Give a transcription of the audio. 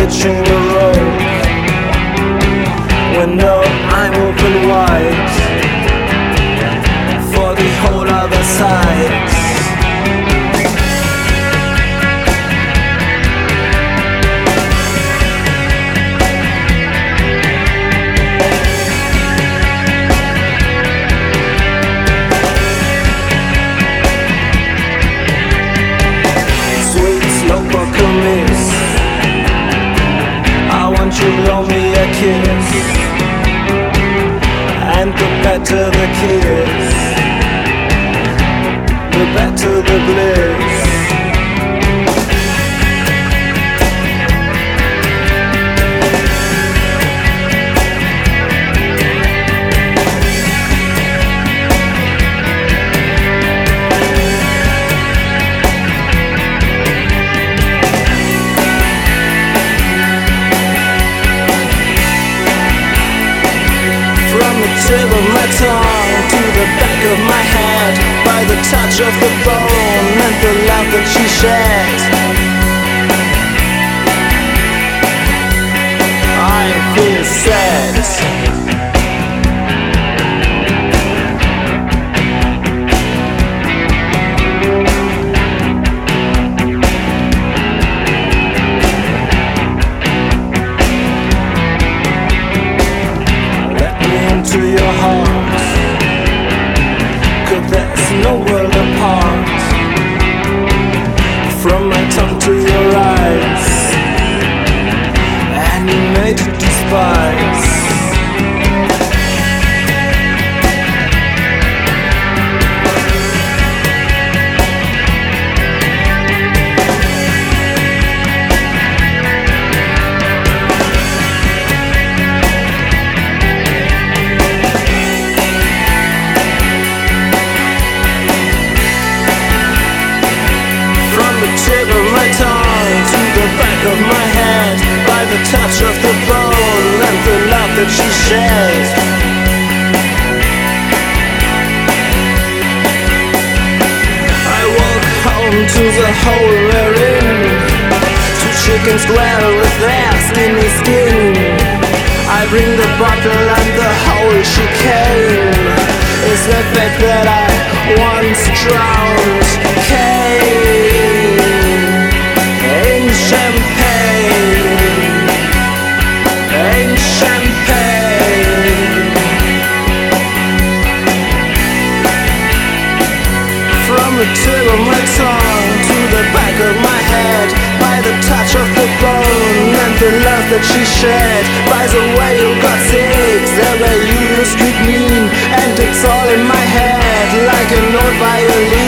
hitching a rope, when no, I'm open wide for the whole other side. You blow me a kiss, and the better the kiss, the better the bliss. Tip of my tongue to the back of my head, by the touch of the bone and the love that she shed, I feel sad. To your heart, 'cause there's no world apart, from my tongue to your eyes, and you made to despise. Tip of my tongue to the back of my head, by the touch of the bone and the love that she shed. I walk home to the hole we're in, two chickens dwell with their skinny skin. I bring the bottle and the hole she came is the fact that I once drowned came in champagne, in champagne. From the tip of my tongue to the back of my head, by the touch of the bone and the love that she shed, by the way you got sick, the way you used to mean, and it's all in my head like an old violin.